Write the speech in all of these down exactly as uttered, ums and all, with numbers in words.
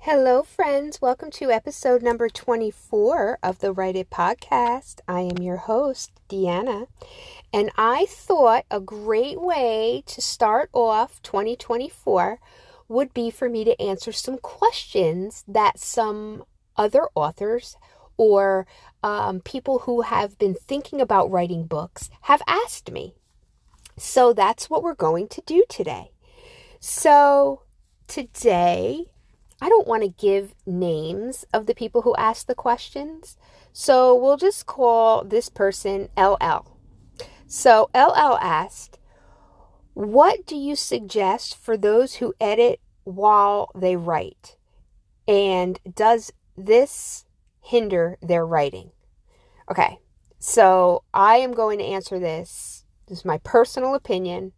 Hello, friends. Welcome to episode number twenty-four of the Write It podcast. I am your host, Deanna, and I thought a great way to start off twenty twenty-four would be for me to answer some questions that some other authors or um, people who have been thinking about writing books have asked me. So that's what we're going to do today. So today, I don't want to give names of the people who asked the questions, so we'll just call this person L L. So L L asked, what do you suggest for those who edit while they write? And does this hinder their writing? Okay, so I am going to answer this. This is my personal opinion.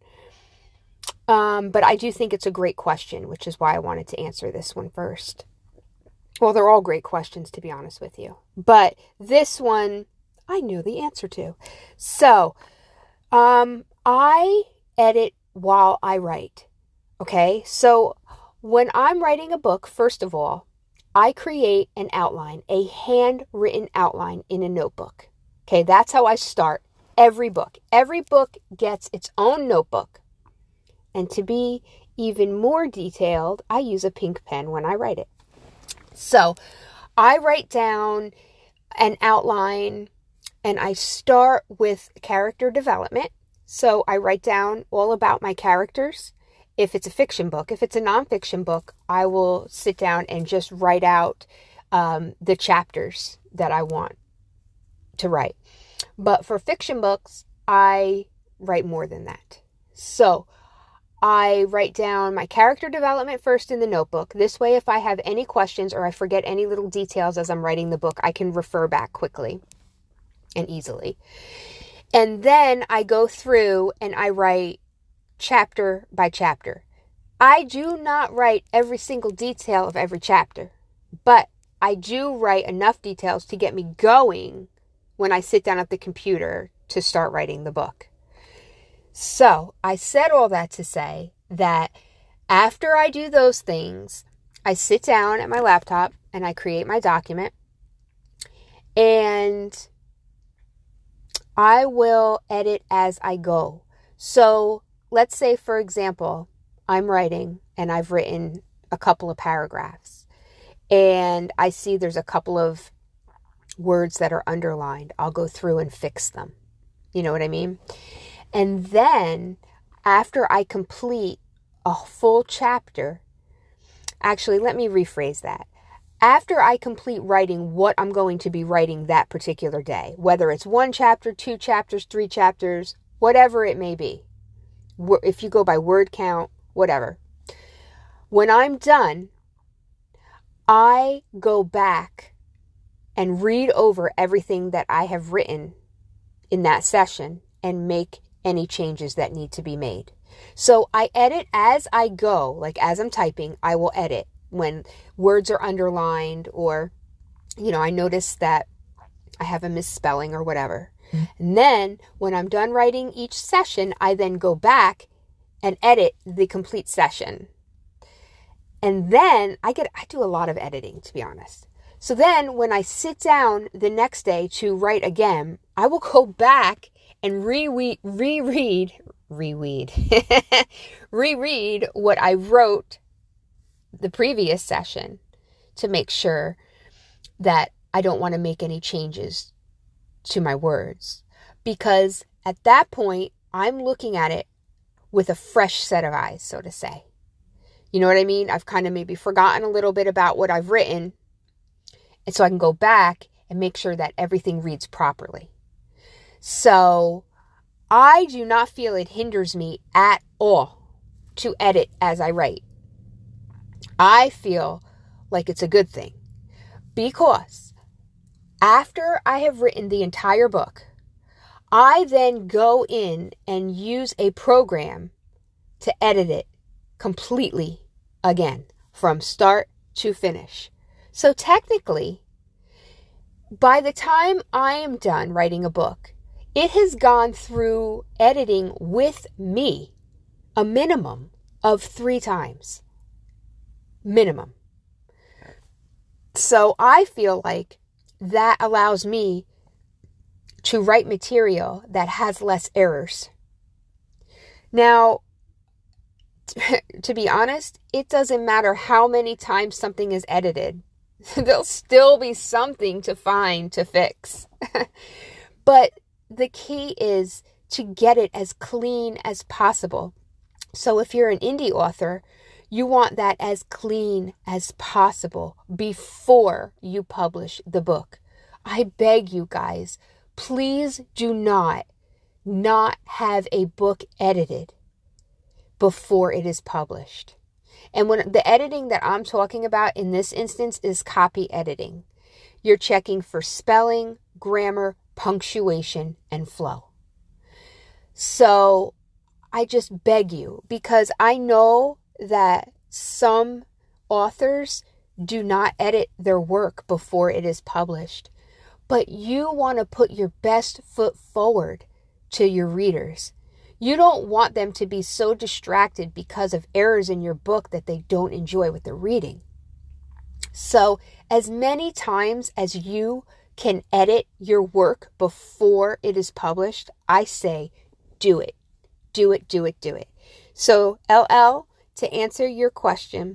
Um, but I do think it's a great question, which is why I wanted to answer this one first. Well, they're all great questions, to be honest with you. But this one, I knew the answer to. So, um, I edit while I write. Okay? So, when I'm writing a book, first of all, I create an outline, a handwritten outline in a notebook. Okay? That's how I start every book. Every book gets its own notebook. And to be even more detailed, I use a pink pen when I write it. So I write down an outline and I start with character development. So I write down all about my characters. If it's a fiction book, if it's a nonfiction book, I will sit down and just write out um, the chapters that I want to write. But for fiction books, I write more than that. So I write down my character development first in the notebook. This way, if I have any questions or I forget any little details as I'm writing the book, I can refer back quickly and easily. And then I go through and I write chapter by chapter. I do not write every single detail of every chapter, but I do write enough details to get me going when I sit down at the computer to start writing the book. So I said all that to say that after I do those things, I sit down at my laptop and I create my document and I will edit as I go. So let's say, for example, I'm writing and I've written a couple of paragraphs and I see there's a couple of words that are underlined. I'll go through and fix them. You know what I mean? And then after I complete a full chapter, actually, let me rephrase that. After I complete writing what I'm going to be writing that particular day, whether it's one chapter, two chapters, three chapters, whatever it may be, if you go by word count, whatever. When I'm done, I go back and read over everything that I have written in that session and make any changes that need to be made. So I edit as I go, like as I'm typing, I will edit when words are underlined or, you know, I notice that I have a misspelling or whatever. Mm-hmm. And then when I'm done writing each session, I then go back and edit the complete session. And then I get, I do a lot of editing, to be honest. So then when I sit down the next day to write again, I will go back and reread, reread, reread, reread what I wrote the previous session to make sure that I don't want to make any changes to my words. Because at that point, I'm looking at it with a fresh set of eyes, so to say. You know what I mean? I've kind of maybe forgotten a little bit about what I've written. And so I can go back and make sure that everything reads properly. So I do not feel it hinders me at all to edit as I write. I feel like it's a good thing because after I have written the entire book, I then go in and use a program to edit it completely again from start to finish. So technically, by the time I am done writing a book, it has gone through editing with me a minimum of three times. Minimum. So I feel like that allows me to write material that has less errors. Now, to be honest, it doesn't matter how many times something is edited. There'll still be something to find to fix. But the key is to get it as clean as possible. So if you're an indie author, you want that as clean as possible before you publish the book. I beg you guys, please do not not have a book edited before it is published. And when the editing that I'm talking about in this instance is copy editing. You're checking for spelling, grammar, punctuation, and flow. So I just beg you, because I know that some authors do not edit their work before it is published, but you want to put your best foot forward to your readers. You don't want them to be so distracted because of errors in your book that they don't enjoy what they're reading. So as many times as you can edit your work before it is published, I say do it. Do it, do it, do it. So L L, to answer your question,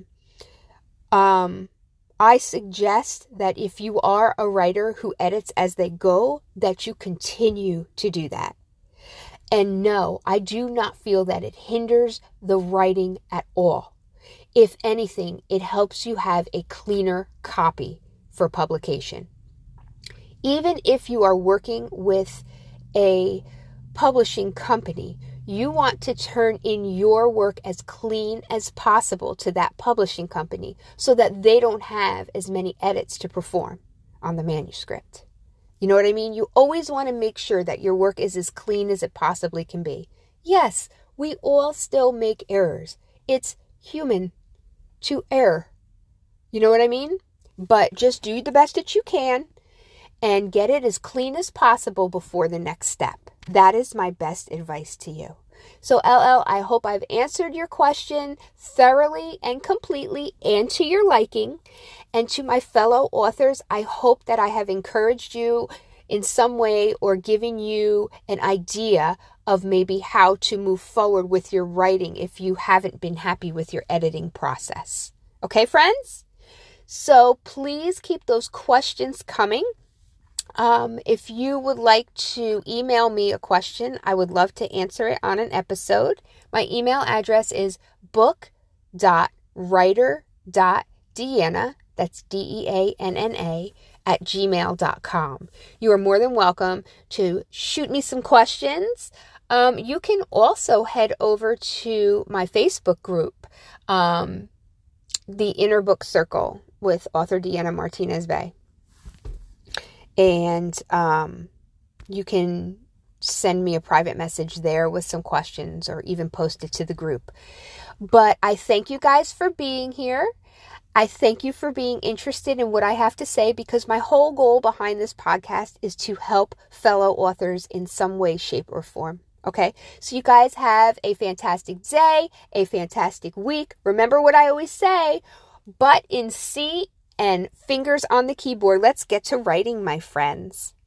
um, I suggest that if you are a writer who edits as they go, that you continue to do that. And no, I do not feel that it hinders the writing at all. If anything, it helps you have a cleaner copy for publication. Even if you are working with a publishing company, you want to turn in your work as clean as possible to that publishing company so that they don't have as many edits to perform on the manuscript. You know what I mean? You always want to make sure that your work is as clean as it possibly can be. Yes, we all still make errors. It's human to err. You know what I mean? But just do the best that you can and get it as clean as possible before the next step. That is my best advice to you. So L L, I hope I've answered your question thoroughly and completely and to your liking. And to my fellow authors, I hope that I have encouraged you in some way or given you an idea of maybe how to move forward with your writing if you haven't been happy with your editing process. Okay, friends? So please keep those questions coming. Um, if you would like to email me a question, I would love to answer it on an episode. My email address is book dot writer dot deanna, that's D E A N N A, at gmail dot com. You are more than welcome to shoot me some questions. Um, you can also head over to my Facebook group, um, the Inner Book Circle with author Deanna Martinez Bay. And um, you can send me a private message there with some questions or even post it to the group. But I thank you guys for being here. I thank you for being interested in what I have to say, because my whole goal behind this podcast is to help fellow authors in some way, shape, or form. Okay, so you guys have a fantastic day, a fantastic week. Remember what I always say, butt in seat and fingers on the keyboard. Let's get to writing, my friends.